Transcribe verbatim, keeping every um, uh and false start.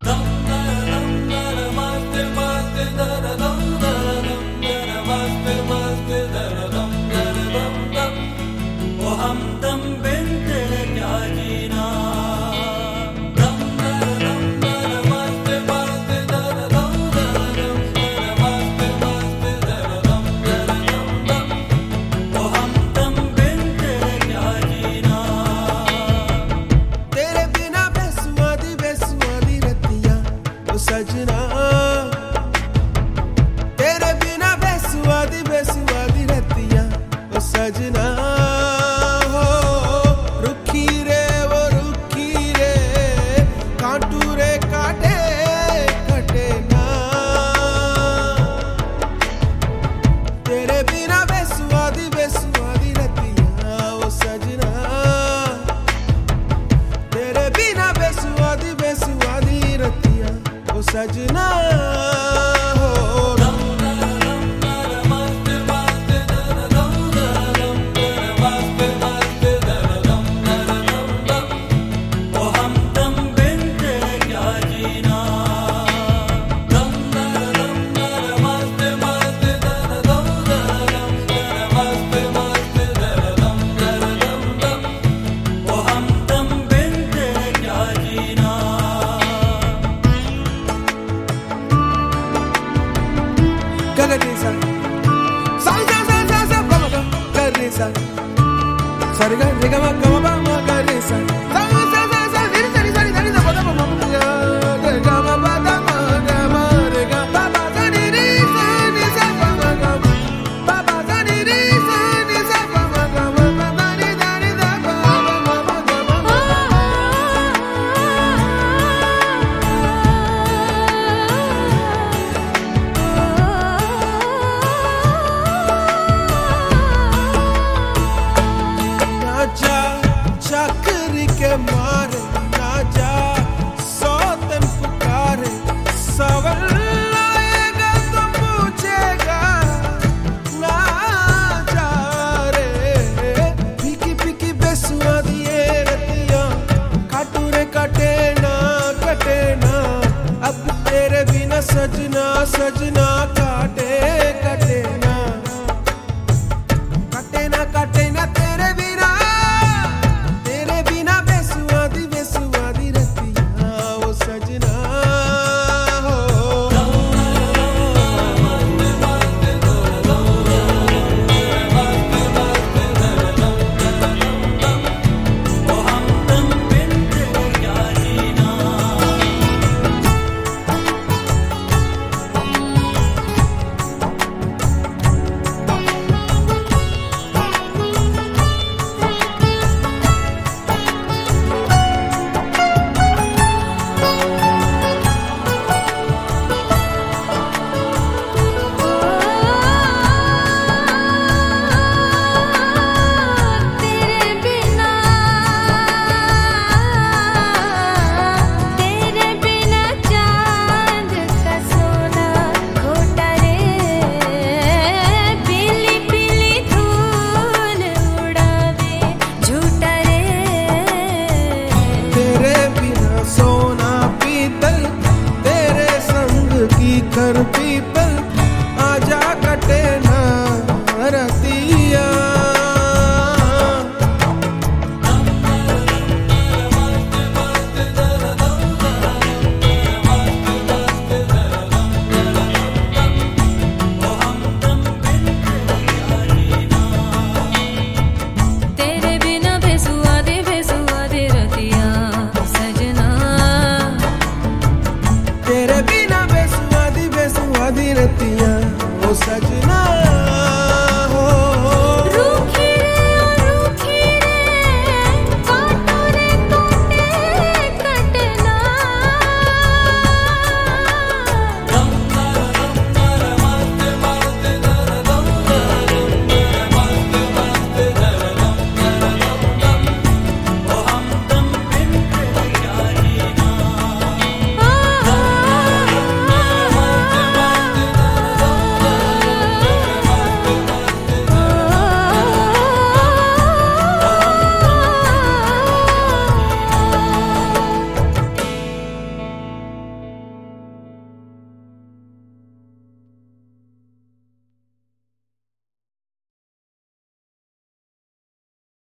सजना तेरे बिना बेसुआदी बेसुआदी रतिया ओ सजना हो रुखी रे वो रुखी रे कांटू रे काटे कटे ना तेरे बिना बेसुआदी बेसुआदी रतिया ओ सजना तेरे बिना बेसुआदी बेसुआदी रतिया ओ सजना Sarga rega ma ga ma ma ga re sa sa sa sa sa ni sa ni sa ni sa ni sa pa ma ma ga ga ma ba da ma ga ma re ga pa pa sa ni ni sa ni sa pa ma ga pa pa sa ni ni sa ni sa pa ma ga ma pa da ni da ni da pa ma ma ma ga ma जा चक्री के मारे ना जा सौतन पुकारे सवाल आएगा तो पूछेगा ना जा रे फीकी फीकी बेसुआदी ये रतियां काटू रे कटे ना कटे ना अब तेरे बिना सजना सजना